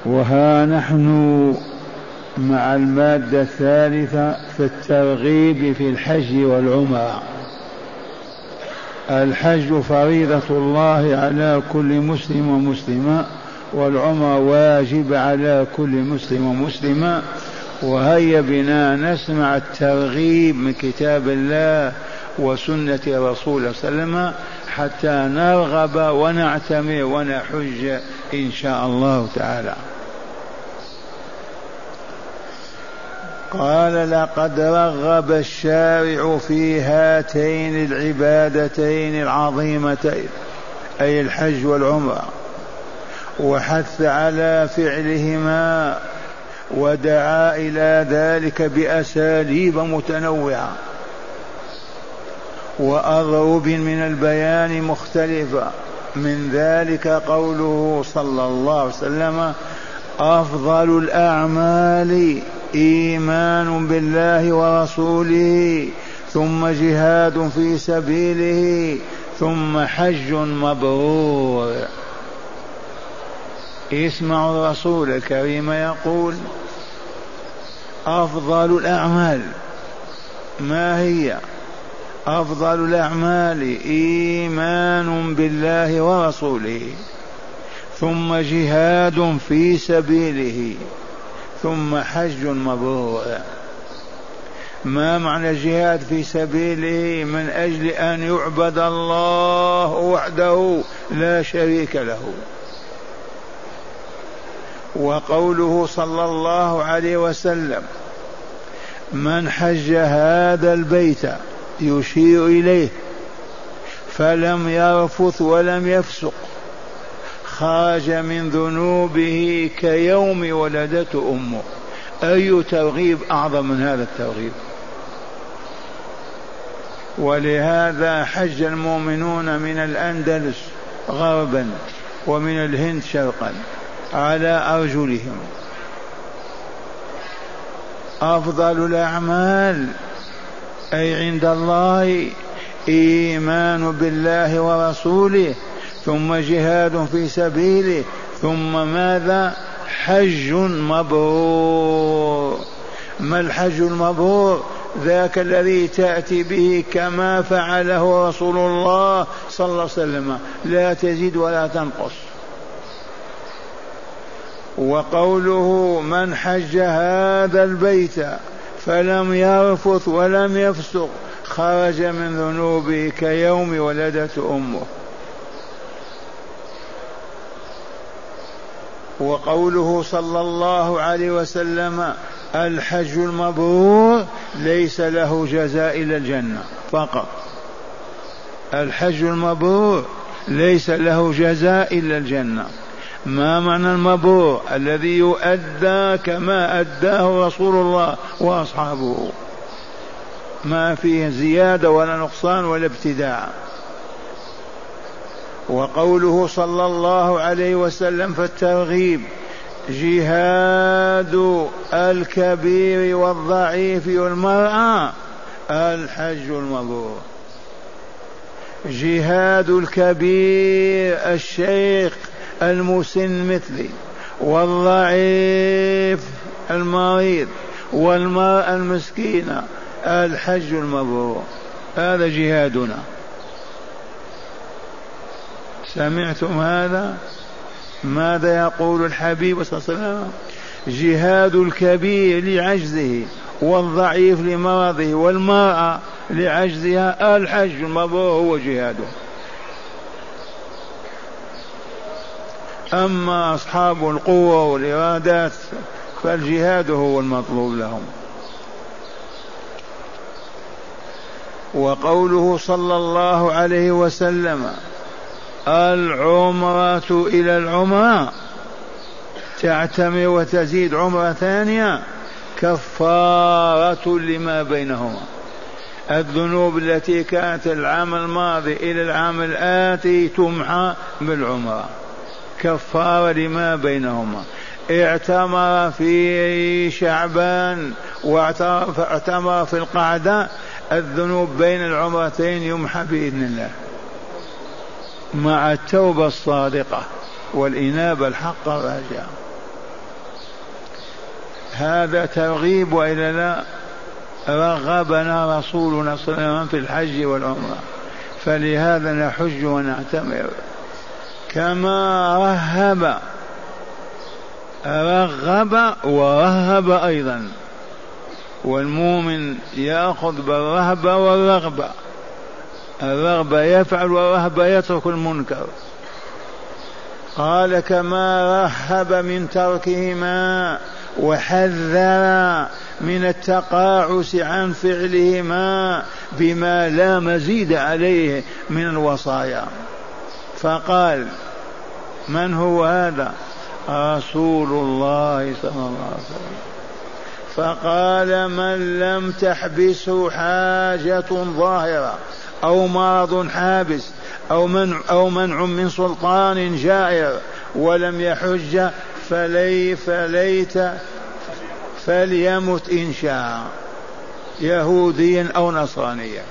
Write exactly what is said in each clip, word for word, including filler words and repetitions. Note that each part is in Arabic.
وها نحن مع المادة الثالثة في الترغيب في الحج والعمرة. الحج فريضة الله على كل مسلم ومسلمة، والعمرة واجب على كل مسلم ومسلمة. وهيا بنا نسمع الترغيب من كتاب الله وسنة رسول الله صلى الله عليه وسلم حتى نرغب ونعتمر ونحج إن شاء الله تعالى. قال: لقد رغب الشارع في هاتين العبادتين العظيمتين، أي الحج والعمرة، وحث على فعلهما، ودعا إلى ذلك بأساليب متنوعة وأضرب من البيان مختلفة. من ذلك قوله صلى الله عليه وسلم: أفضل الأعمال إيمان بالله ورسوله، ثم جهاد في سبيله، ثم حج مبرور. اسمعوا الرسول الكريم يقول: أفضل الأعمال. ما هي أفضل الأعمال؟ إيمان بالله ورسوله، ثم جهاد في سبيله، ثم حج مبرور. ما معنى الجهاد في سبيله؟ من أجل أن يعبد الله وحده لا شريك له. وقوله صلى الله عليه وسلم: من حج هذا البيت، يشير إليه، فلم يرفث ولم يفسق، خرج من ذنوبه كيوم ولدته أمه. أي ترغيب أعظم من هذا الترغيب؟ ولهذا حج المؤمنون من الأندلس غربا ومن الهند شرقا على أرجلهم. أفضل الأعمال أي عند الله إيمان بالله ورسوله، ثم جهاد في سبيله، ثم ماذا؟ حج مبرور. ما الحج المبرور؟ ذاك الذي تأتي به كما فعله رسول الله صلى الله عليه وسلم، لا تزيد ولا تنقص. وقوله: من حج هذا البيت فلم يرفث ولم يفسق، خرج من ذنوبه كيوم ولدته أمه. وقوله صلى الله عليه وسلم: الحج المبرور ليس له جزاء إلا الجنة فقط. الحج المبرور ليس له جزاء إلا الجنة. ما معنى المبرور؟ الذي يؤدى كما أداه رسول الله وأصحابه، ما فيه زيادة ولا نقصان ولا ابتداع. وقوله صلى الله عليه وسلم في الترغيب: جهاد الكبير والضعيف والمرأة الحج المبرور. جهاد الكبير الشيخ المسن مثلي، والضعيف المريض، والمرأة المسكينة الحج المبرور. هذا جهادنا. سمعتم هذا؟ ماذا يقول الحبيب صلى الله عليه وسلم؟ جهاد الكبير لعجزه، والضعيف لمرضه، والمرأة لعجزها الحج المبرور هو جهاده. أما أصحاب القوة والإرادات فالجهاد هو المطلوب لهم. وقوله صلى الله عليه وسلم: العمرة إلى العمرة، تعتمر وتزيد عمرة ثانية، كفارة لما بينهما. الذنوب التي كانت العام الماضي إلى العام الآتي تمحى بالعمرة، كفارة لما بينهما. اعتمر في شعبان واعتمر في القعدة، الذنوب بين العمرتين يمحى بإذن الله مع التوبة الصادقة والإنابة الحق الراجعة. هذا ترغيب وإلا لا؟ رغبنا رسولنا صلى الله عليه وسلم في الحج والعمرة، فلهذا نحج ونعتمر. كما رهب رغب ورهب أيضا، والمؤمن يأخذ بالرهبة والرغبة، الرغبة يفعل والرهبة يترك المنكر. قال كما رهب من تركهما وحذر من التقاعس عن فعلهما بما لا مزيد عليه من الوصايا. فقال من هو هذا؟ رسول الله صلى الله عليه وسلم. فقال من لم تحبسه حاجة ظاهرة أو مرض حابس أو منع, أو منع من سلطان جائر ولم يحج فلي فليت فليمت إن شاء، يهوديا أو نصرانيا.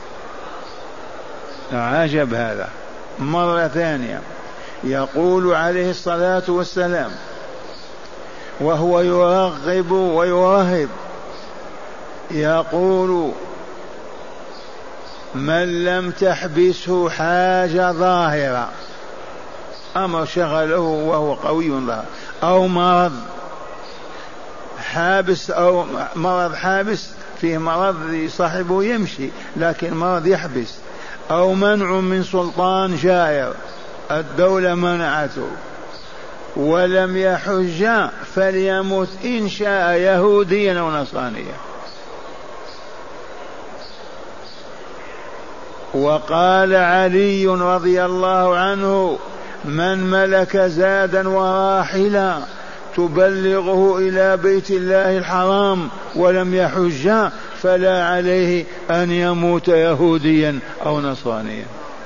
عجب هذا. مرة ثانية يقول عليه الصلاة والسلام وهو يرغب ويرهب، يقول من لم تحبسه حاجة ظاهرة، أمر شغله وهو قوي ظاهر، أو مرض حابس، أو مرض حابس فيه مرض صاحبه يمشي لكن مرض يحبس، أو منع من سلطان جائر الدولة منعته ولم يحج فليمت إن شاء يهوديا أو نصرانيا. وقال علي رضي الله عنه من ملك زادا وراحلا تبلغه إلى بيت الله الحرام ولم يحج فلا عليه أن يموت يهوديا أو نصرانيا.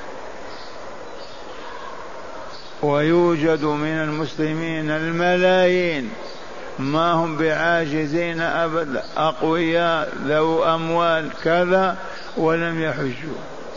ويوجد من المسلمين الملايين ما هم بعاجزين أبدا، أقوياء ذو أموال كذا ولم يحجوا.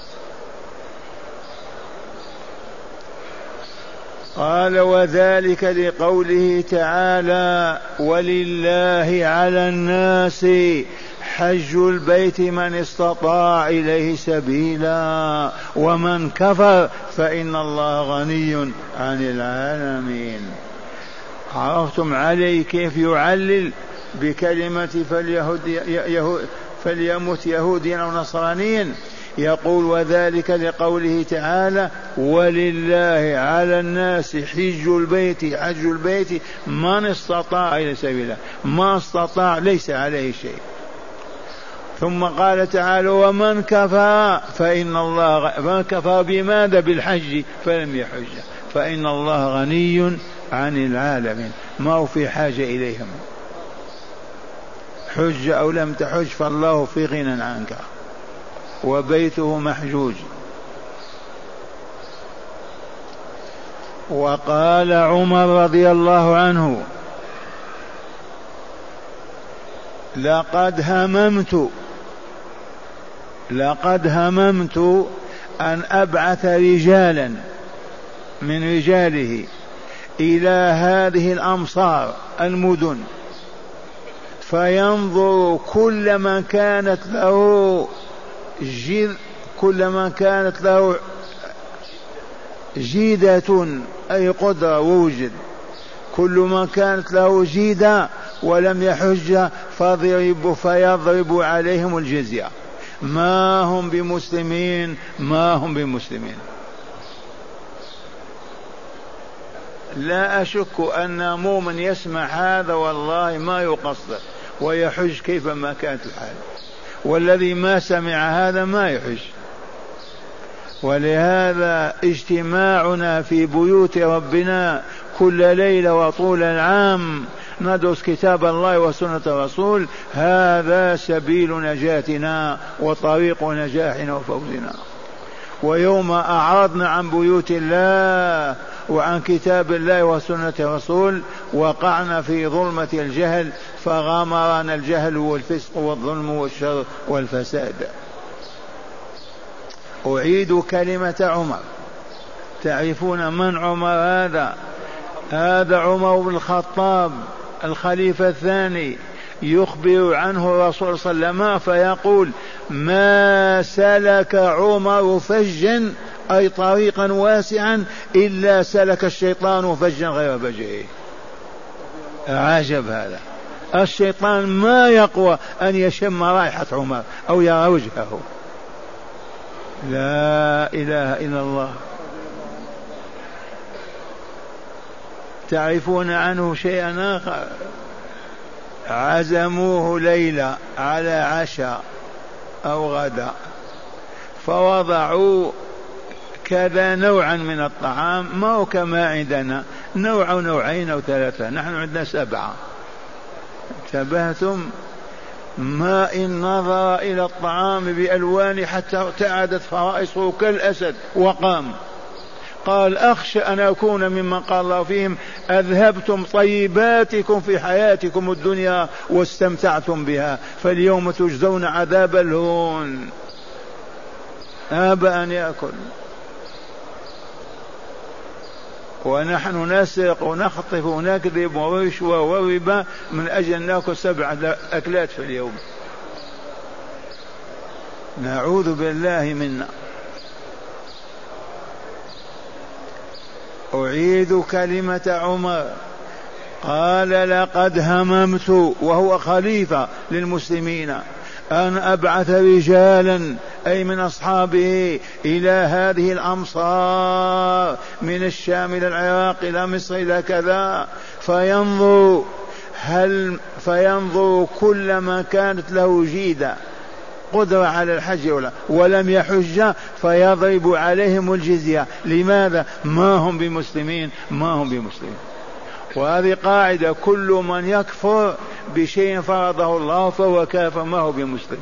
قال وذلك لقوله تعالى ولله على الناس حج البيت من استطاع إليه سبيلا ومن كفر فإن الله غني عن العالمين. عرفتم علي كيف يعلل بكلمة فليمت يهوديا أو نصرانيا؟ يقول وذلك لقوله تعالى ولله على الناس حج البيت حج البيت من استطاع إلى سبيله، ما استطاع ليس عليه شيء. ثم قال تعالى ومن كفر فإن الله من كفر بماذا؟ بالحج فلم يحج فإن الله غني عن العالمين، ما هو في حاجة إليهم. حج أو لم تحج فالله في غنى عنك وبيته محجوج. وقال عمر رضي الله عنه لقد هممت لقد هممت أن أبعث رجالا من رجاله إلى هذه الأمصار المدن فينظر كل من كانت له جد كل من كانت له جيدة أي قدرة ووجد، كل من كانت له جيدة ولم يحج فضرب فيضرب عليهم الجزية، ما هم بمسلمين ما هم بمسلمين. لا أشك أن مؤمن يسمع هذا والله ما يقصر ويحج كيفما كانت الحال، والذي ما سمع هذا ما يحج. ولهذا اجتماعنا في بيوت ربنا كل ليلة وطول العام ندرس كتاب الله وسنة الرسول، هذا سبيل نجاتنا وطريق نجاحنا وفوزنا. ويوم أعرضنا عن بيوت الله وعن كتاب الله وسنة الرسول وقعنا في ظلمة الجهل فغامرنا الجهل والفسق والظلم والشر والفساد. أعيد كلمة عمر، تعرفون من عمر هذا؟ هذا عمر بن الخطاب الخليفة الثاني، يخبر عنه الرسول صلى الله عليه وسلم فيقول ما سلك عمر فجا أي طريقا واسعا إلا سلك الشيطان فجا غير فجه. عجب هذا، الشيطان ما يقوى أن يشم رائحة عمر أو يرى وجهه. لا إله إلا الله. تعرفون عنه شيئا آخر؟ عزموه ليلة على عشاء أو غدا، فوضعوا كذا نوعا من الطعام، ما هو كما عندنا نوع أو نوعين أو ثلاثة، نحن عندنا سبعة. انتبهتم؟ ما إن نظر إلى الطعام بألوان حتى ارتعدت فرائصه كالأسد وقام. قال أخشى أن أكون ممن قال الله فيهم أذهبتم طيباتكم في حياتكم الدنيا واستمتعتم بها فاليوم تجزون عذاب الهون. أبى أن يأكل، ونحن نسرق ونخطف ونكذب ورشوة وربا من أجل أن نأكل سبع أكلات في اليوم. نعوذ بالله منا. أعيد كلمة عمر، قال لقد هممت وهو خليفة للمسلمين أن أبعث رجالا أي من أصحابه إلى هذه الأمصار من الشام إلى العراق إلى مصر إلى كذا، فينظر هل فينظر كل ما كانت له جيدة قدرة على الحج ولا ولم يحج فيضرب عليهم الجزية. لماذا؟ ما هم بمسلمين، ما هم بمسلمين. وهذه قاعدة، كل من يكفر بشيء فرضه الله فهو كافر، ما هو بمسلم.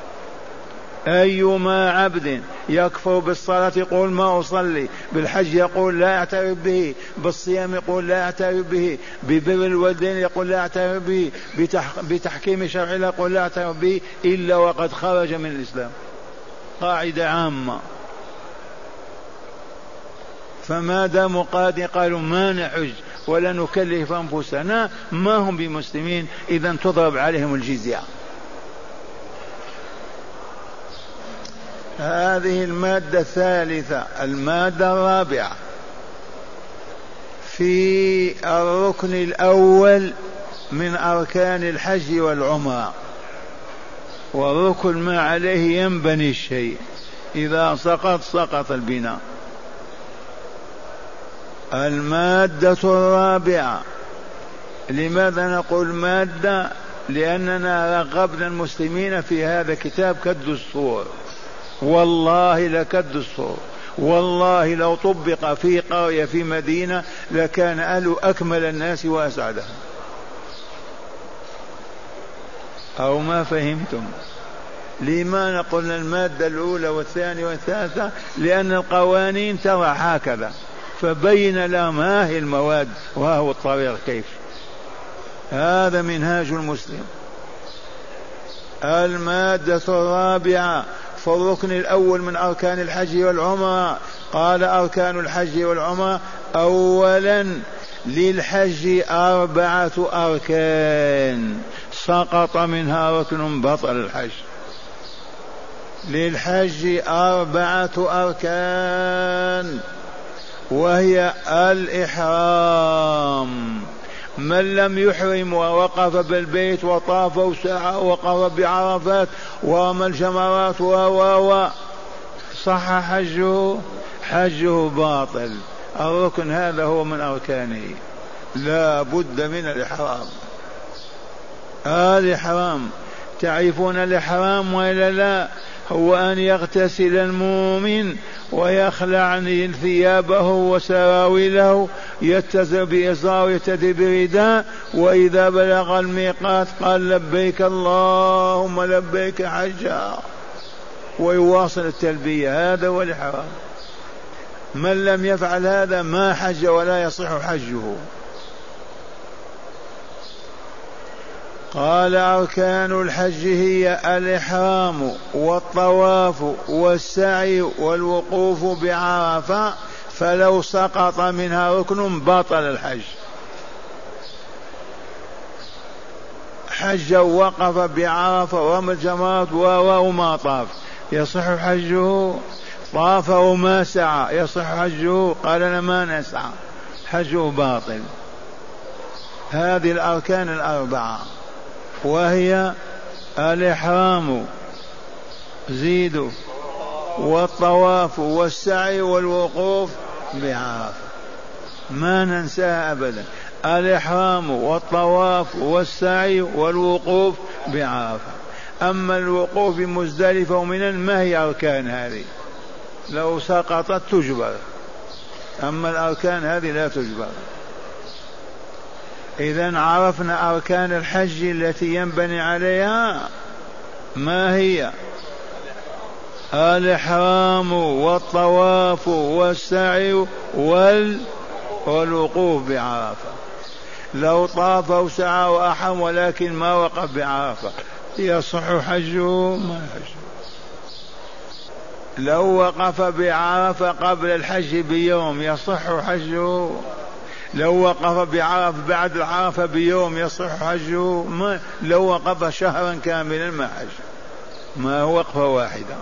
أيما عبد يكفر بالصلاة يقول ما أصلي، بالحج يقول لا يعترف به، بالصيام يقول لا يعترف به، ببر الوالدين يقول لا يعترف به، بتحكيم شرع الله يقول لا يعترف به إلا وقد خرج من الإسلام. قاعدة عامة. فما داموا قادين قالوا ما نحج ولا نكلف أنفسنا، ما هم بمسلمين، إذن تضرب عليهم الجزية. هذه المادة الثالثة. المادة الرابعة في الركن الأول من أركان الحج والعمرة، والركن ما عليه ينبني الشيء، إذا سقط سقط البناء. المادة الرابعة. لماذا نقول مادة؟ لأننا رغبنا المسلمين في هذا الكتاب كالدستور، والله لكالدستور، والله لو طبق في قرية في مدينة لكان أهل أكمل الناس وأسعدهم. أو ما فهمتم؟ لما نقول المادة الأولى والثانية والثالثة؟ لأن القوانين ترى هكذا، فبين لها ما هي المواد وهو الطريق كيف. هذا منهاج المسلم. المادة الرابعة في الركن الأول من أركان الحج والعمرة. قال أركان الحج والعمرة: أولا للحج أربعة أركان سقط منها ركن بطل الحج. للحج أربعة أركان، وهي الإحرام. من لم يحرم ووقف بالبيت وطاف وسعى ووقف بعرفات ورمى الجمرات و و صح حجه، حجه باطل. الركن هذا هو من أركانه، لا بد من الإحرام. الإحرام تعرفون الإحرام وإلا لا؟ هو أن يغتسل المؤمن ويخلع ثيابه وسراويله، يتزر بإزار ويتدي برداء، وإذا بلغ الميقات قال لبيك اللهم لبيك حجا، ويواصل التلبية. هذا هو الإحرام. من لم يفعل هذا ما حج ولا يصح حجه. قال أركان الحج هي الإحرام والطواف والسعي والوقوف بعرفة، فلو سقط منها ركن بطل الحج. حج وقف بعرفة ورمى الجمرات وما طاف يصح حجه؟ طاف وما سعى يصح حجه؟ قال أنا ما نسعى، حجه باطل. هذه الأركان الأربعة، وهي الإحرام زيدوا والطواف والسعي والوقوف بعرفة، ما ننساها أبدا. الإحرام والطواف والسعي والوقوف بعرفة. أما الوقوف بمزدلفة ومنى ما هي أركان هذه؟ لو سقطت تجبر، أما الأركان هذه لا تجبر. إذن عرفنا أركان الحج التي ينبني عليها، ما هي؟ الإحرام والطواف والسعي والوقوف بعرفة. لو طاف وسعى وأحرم ولكن ما وقف بعرفة يصح حجه؟ ما حجه. لو وقف بعرفة قبل الحج بيوم يصح حجه؟ لو وقف بعرفة بعد العرفة بيوم يصح حجه؟ ما. لو وقف شهرا كاملا ما حج، ما هو وقفة واحدة.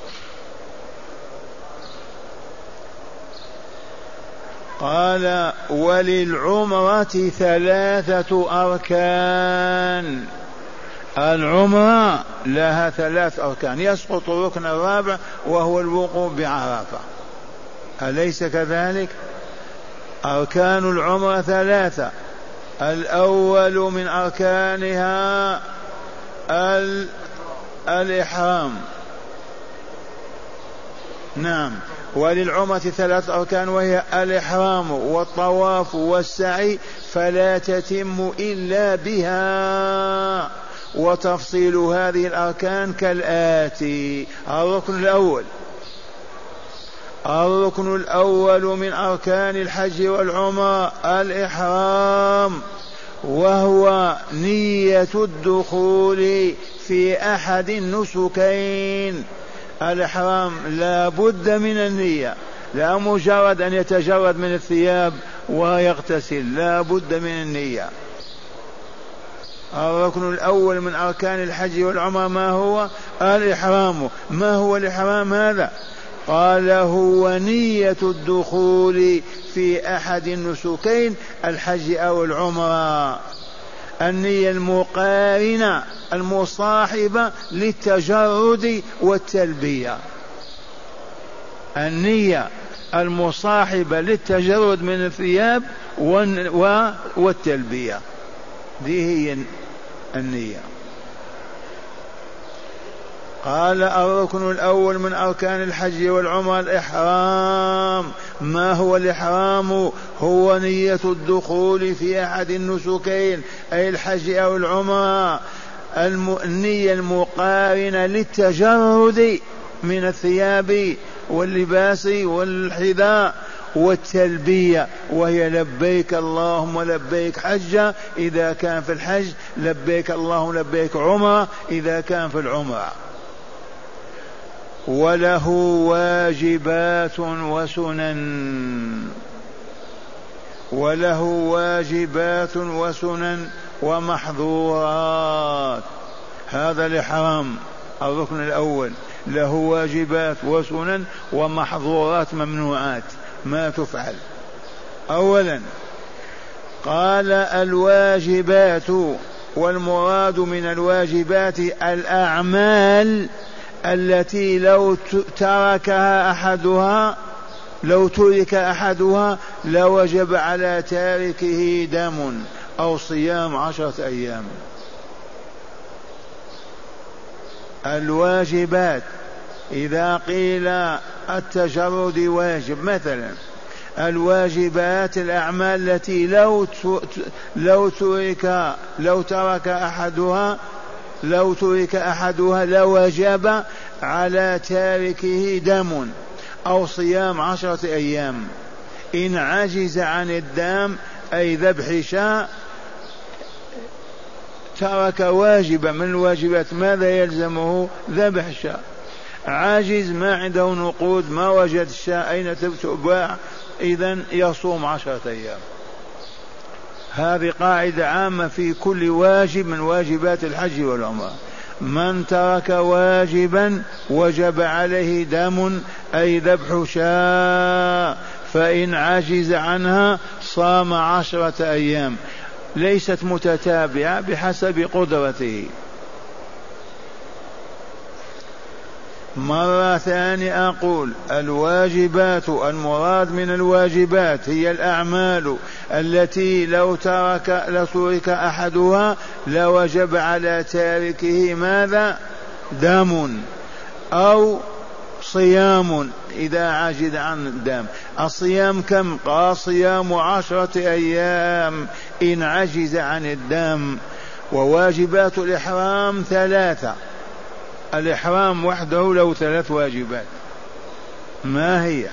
قال وللعمرة ثلاثة أركان. العمرة لها ثلاث أركان، يسقط الركن الرابع وهو الوقوف بعرفة، أليس كذلك؟ أركان العمرة ثلاثة. الأول من أركانها الإحرام. نعم، وللعمرة ثلاث أركان، وهي الإحرام والطواف والسعي، فلا تتم إلا بها. وتفصيل هذه الأركان كالآتي: الركن الأول الركن الأول من أركان الحج والعمرة الإحرام، وهو نية الدخول في أحد النسكين. الإحرام لا بد من النية، لا مجرد أن يتجرد من الثياب ويغتسل، لا بد من النية. الركن الأول من أركان الحج والعمرة ما هو؟ الإحرام. ما هو الإحرام هذا؟ قال هو نية الدخول في أحد النسكين، الحج أو العمرة. النية المقارنة المصاحبة للتجرد والتلبية، النية المصاحبة للتجرد من الثياب والتلبية، دي هي النية. قال الركن الأول من أركان الحج والعمرة الإحرام. ما هو الإحرام؟ هو نية الدخول في أحد النسكين، أي الحج أو العمرة، النية المقارنة للتجرد من الثياب واللباس والحذاء والتلبية، وهي لبيك اللهم لبيك حجة إذا كان في الحج، لبيك اللهم لبيك عمرة إذا كان في العمرة. وله واجبات وسنن وله واجبات وسنن ومحظورات. هذا الإحرام الركن الأول، له واجبات وسنن ومحظورات ممنوعات ما تفعل. أولا قال الواجبات، والمراد من الواجبات الأعمال التي لو تركها أحدها لو ترك أحدها لوجب على تاركه دم أو صيام عشرة أيام. الواجبات إذا قيل التجرد واجب، مثلا الواجبات الأعمال التي لو لو ترك لو ترك أحدها لو ترك أحدها لوجب على تاركه دم أو صيام عشرة أيام. إن عجز عن الدم أي ذبح شاء ترك واجبا من الواجبات، ماذا يلزمه؟ ذبح شاء. عاجز ما عنده نقود، ما وجد الشاء أين تباع، إذن يصوم عشرة أيام. هذه قاعدة عامة في كل واجب من واجبات الحج والعمرة. من ترك واجبا وجب عليه دم أي ذبح شاة، فإن عجز عنها صام عشرة أيام، ليست متتابعة بحسب قدرته. مرة ثانية أقول الواجبات، المراد من الواجبات هي الأعمال التي لو ترك لو ترك أحدها لوجب على تاركه ماذا؟ دم أو صيام إذا عجز عن الدم. الصيام كم؟ قال صيام عشرة أيام إن عجز عن الدم. وواجبات الإحرام ثلاثة، الإحرام وحده له ثلاث واجبات. ما هي؟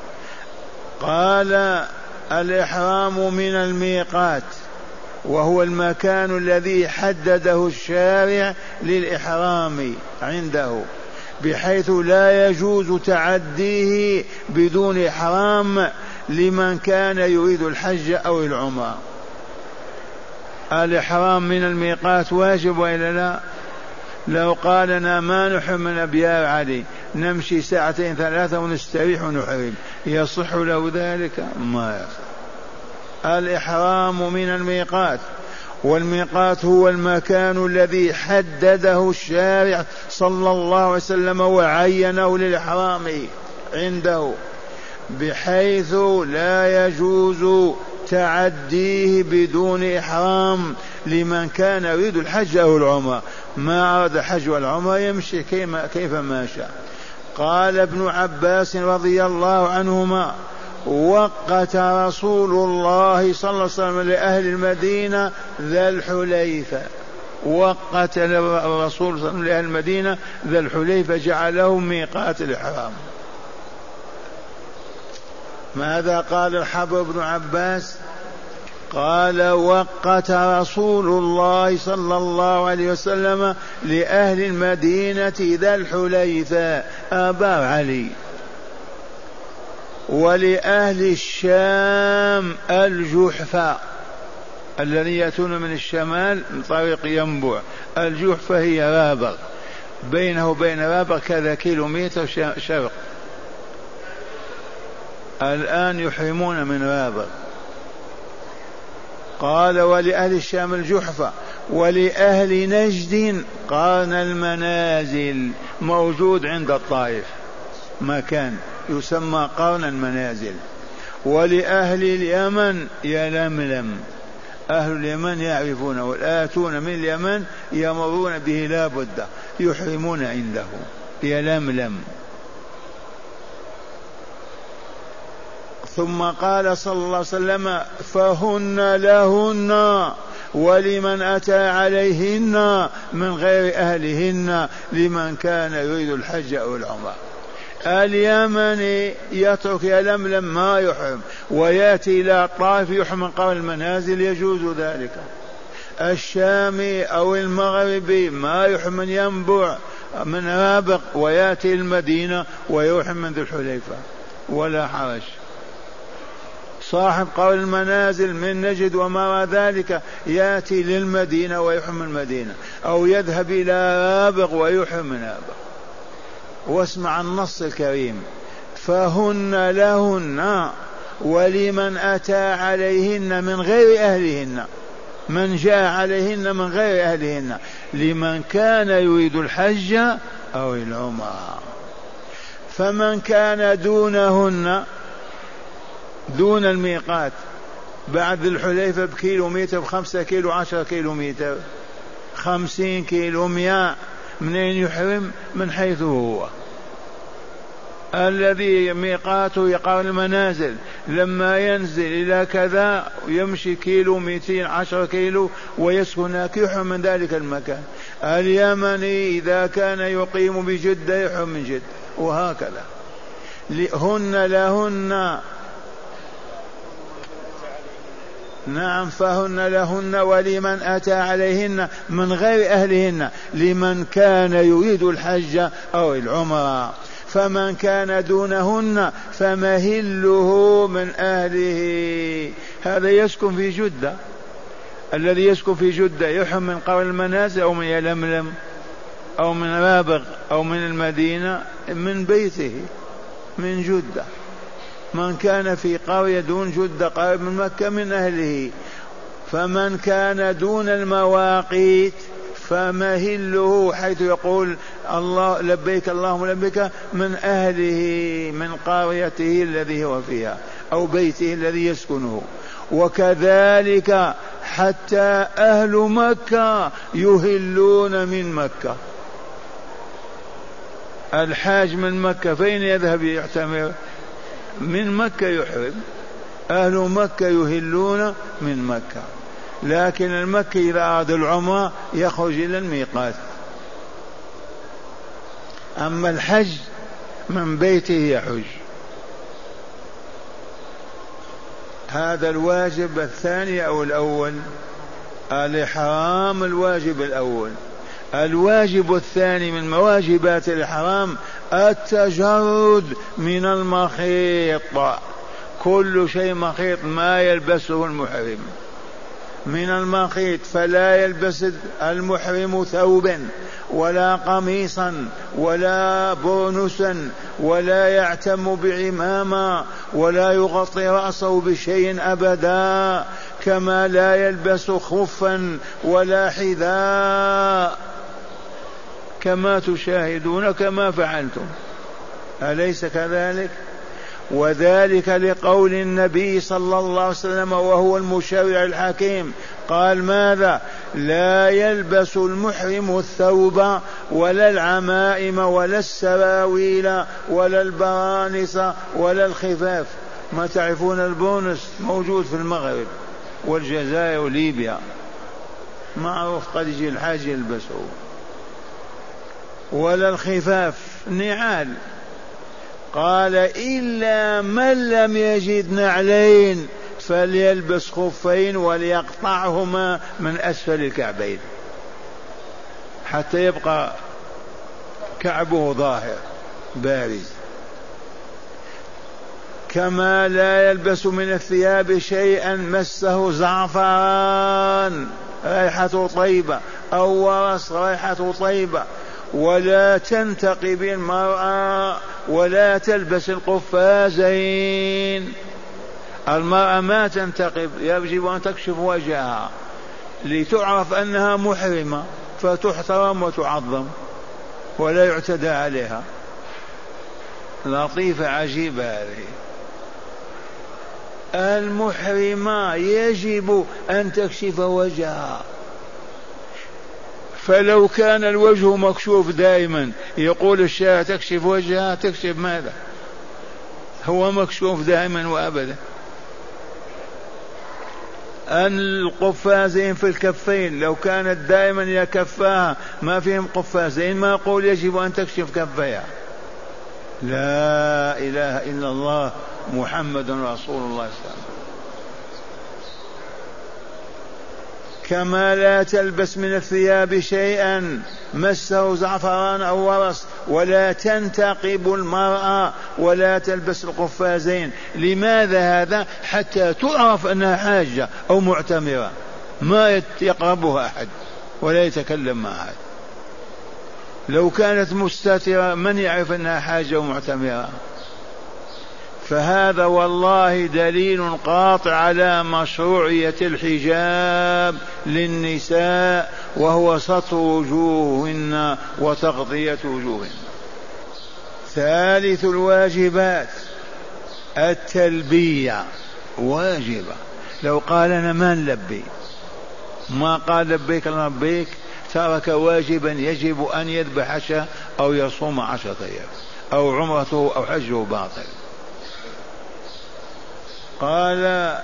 قال الإحرام من الميقات، وهو المكان الذي حدده الشارع للإحرام عنده، بحيث لا يجوز تعديه بدون إحرام لمن كان يريد الحج أو العمرة. الإحرام من الميقات واجب وإلا لا؟ لو قال لنا ما نحرم من أبيار علي، نمشي ساعتين ثلاثة ونستريح ونحرم، يصح له ذلك؟ ما يصح. الإحرام من الميقات، والميقات هو المكان الذي حدده الشارع صلى الله عليه وسلم وعينه للإحرام عنده، بحيث لا يجوز تعديه بدون إحرام لمن كان يريد الحج أو العمرة. ما أراد الحج والعمرة يمشي كيف ما شاء. قال ابن عباس رضي الله عنهما: وقت رسول الله صلى الله عليه وسلم لأهل المدينة ذا الحليفة، وقت الرسول صلى الله عليه وسلم لأهل المدينة ذا الحليفة، جعلهم ميقات الإحرام. ماذا قال الحبر بن عباس؟ قال: وقت رسول الله صلى الله عليه وسلم لأهل المدينة ذا الحليفة آبار علي، ولأهل الشام الجحفة الذين يأتون من الشمال من طريق ينبع. الجحفة هي رابغ، بينه وبين رابغ كذا كيلو متر شرق. الآن يحرمون من رابغ. قال: ولأهل الشام الجحفة، ولأهل نجد قرن المنازل، موجود عند الطائف مكان يسمى قرن المنازل. ولأهل اليمن يلملم، أهل اليمن يعرفون، والآتون من اليمن يمرون به لا بد يحرمون عنده يلملم. ثم قال صلى الله عليه وسلم: فهن لهن ولمن أتى عليهن من غير أهلهن لمن كان يريد الحج أو العمرة. اليمني يترك يلملم ما يحرم ويأتي إلى الطائف يحرم من قبل المنازل، يجوز ذلك. الشامي أو المغربي ما يحرم من ينبع من رابق ويأتي المدينة ويحرم من ذي الحليفة ولا حرج. صاحب قول المنازل من نجد وما ذلك يأتي للمدينة ويحرم المدينة، أو يذهب إلى رابغ ويحرم من رابغ. واسمع النص الكريم: فهن لهن ولمن أتى عليهن من غير أهلهن، من جاء عليهن من غير أهلهن لمن كان يريد الحج أو العمرة. فمن كان دونهن، دون الميقات، بعد الحليفة بكيلو متر، بخمسة كيلو، عشرة كيلو متر، خمسين كيلو، مئة، منين يحرم؟ من حيث هو. الذي ميقاته يقارن المنازل، لما ينزل إلى كذا يمشي كيلو مئتين، عشرة كيلو ويسكن هناك يحرم من ذلك المكان. اليمني إذا كان يقيم بجدة يحرم من جدة، وهكذا. هن لهن، نعم، فهن لهن ولمن أتى عليهن من غير أهلهن لمن كان يريد الحج أو العمرة. فمن كان دونهن فمهله من أهله، هذا يسكن في جدة الذي يسكن في جدة يحرم من قرى المنازل أو من يلملم أو من رابغ أو من المدينة؟ من بيته من جدة. من كان في قرية دون جدة قريب من مكة من أهله. فمن كان دون المواقيت فمهله حيث يقول الله لبيك اللهم لبيك من أهله من قريته الذي هو فيها أو بيته الذي يسكنه. وكذلك حتى أهل مكة يهلون من مكة. الحاج من مكة فين يذهب يعتمر؟ من مكة يحرم. أهل مكة يهلون من مكة. لكن المكي إذا أراد العمرة يخرج إلى الميقات. أما الحج من بيته يحج. هذا الواجب الثاني أو الأول؟ الإحرام الواجب الأول. الواجب الثاني من مواجبات الإحرام التجرد من المخيط. كل شيء مخيط ما يلبسه المحرم من المخيط. فلا يلبس المحرم ثوبا ولا قميصا ولا برنسا ولا يعتم بعمامة ولا يغطي رأسه بشيء أبدا، كما لا يلبس خفا ولا حذاء كما تشاهدون كما فعلتم. أليس كذلك؟ وذلك لقول النبي صلى الله عليه وسلم وهو المشرع الحكيم قال ماذا؟ لا يلبس المحرم الثوب ولا العمائم ولا السراويل ولا البرانس ولا الخفاف. ما تعرفون البونس موجود في المغرب والجزائر وليبيا معروف، قد يجي الحاج يلبسه. ولا الخفاف نعال. قال إلا من لم يجد نعلين فليلبس خفين وليقطعهما من أسفل الكعبين حتى يبقى كعبه ظاهر بارز. كما لا يلبس من الثياب شيئا مسه زعفران رائحة طيبة أو ورس رائحة طيبة، ولا تنتقب المرأة ولا تلبس القفازين. المرأة ما تنتقب، يجب أن تكشف وجهها لتعرف أنها محرمة فتحترم وتعظم ولا يعتدى عليها. لطيفة عجيبة هذه. المحرمة يجب أن تكشف وجهها. فلو كان الوجه مكشوف دائما يقول الشارع تكشف وجهها، تكشف ماذا؟ هو مكشوف دائما وأبدا. أن القفازين في الكفين لو كانت دائما يكفاها ما فيهم قفازين ما يقول يجب أن تكشف كفيها. لا إله إلا الله محمد رسول الله صلى الله عليه وسلم. كما لا تلبس من الثياب شيئا مسه زعفران أو ورس، ولا تنتقب المرأة ولا تلبس القفازين. لماذا هذا؟ حتى تعرف أنها حاجة أو معتمرة، ما يقربها أحد ولا يتكلم مع أحد. لو كانت مستترة من يعرف أنها حاجة ومعتمرة؟ فهذا والله دليل قاطع على مشروعية الحجاب للنساء، وهو ستر وجوههن وتغطية وجوههن. ثالث الواجبات التلبية واجبة. لو قال أنا ما نلبي ما قال لبيك لبيك ترك واجبا يجب أن يذبح شاة أو يصوم عشرة أيام أو عمرته أو حجه باطل. قال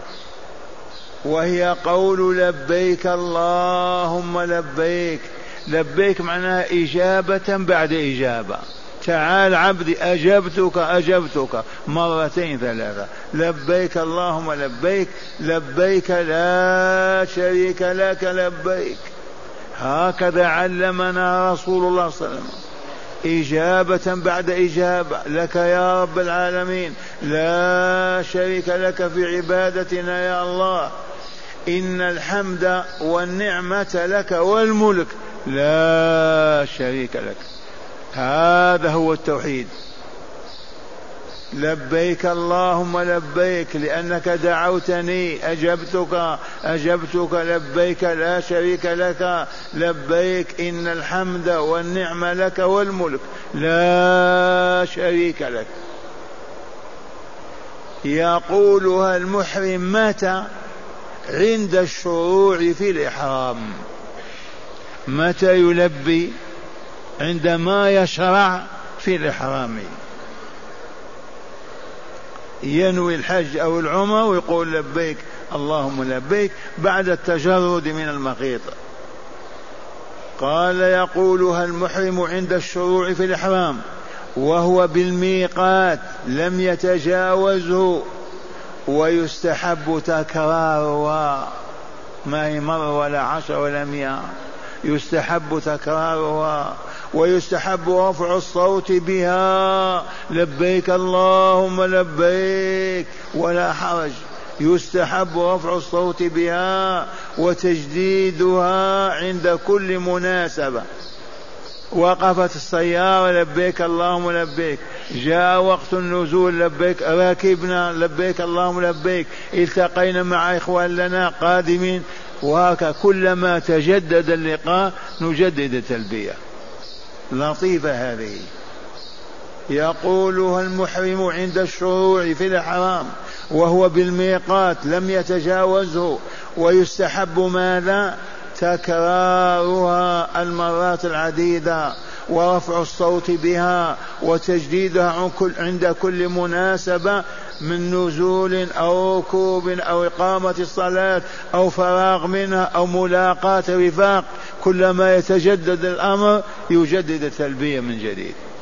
وهي قول لبيك اللهم لبيك. لبيك معناها إجابة بعد إجابة. تعال عبدي أجبتك أجبتك مرتين ثلاثة. لبيك اللهم لبيك، لبيك لا شريك لك لبيك. هكذا علمنا رسول الله صلى الله عليه وسلم، إجابة بعد إجابة. لك يا رب العالمين، لا شريك لك في عبادتنا يا الله. إن الحمد والنعمة لك والملك لا شريك لك. هذا هو التوحيد. لبيك اللهم لبيك لأنك دعوتني أجبتك أجبتك لبيك لا شريك لك لبيك إن الحمد والنعمة لك والملك لا شريك لك. يقولها المحرم متى؟ عند الشروع في الإحرام. متى يلبي؟ عندما يشرع في الإحرام، ينوي الحج أو العمرة ويقول لبيك اللهم لبيك بعد التجرد من المخيط. قال يقولها المحرم عند الشروع في الإحرام وهو بالميقات لم يتجاوزه، ويستحب تكرارها، ما هي مرة ولا عشر ولا مئة، يستحب تكرارها، ويستحب رفع الصوت بها لبيك اللهم لبيك ولا حرج، يستحب رفع الصوت بها وتجديدها عند كل مناسبة. وقفت السيارة لبيك اللهم لبيك، جاء وقت النزول لبيك، راكبنا لبيك اللهم لبيك، التقينا مع إخوان لنا قادمين، وهكذا كلما تجدد اللقاء نجدد التلبية. لطيفة هذه. يقولها المحرم عند الشروع في الحرام وهو بالميقات لم يتجاوزه، ويستحب ماذا؟ تكرارها المرات العديدة، ورفع الصوت بها وتجديدها عند كل مناسبة من نزول أو ركوب أو إقامة الصلاة أو فراغ منها أو ملاقاة رفاق، كلما يتجدد الأمر يجدد التلبية من جديد.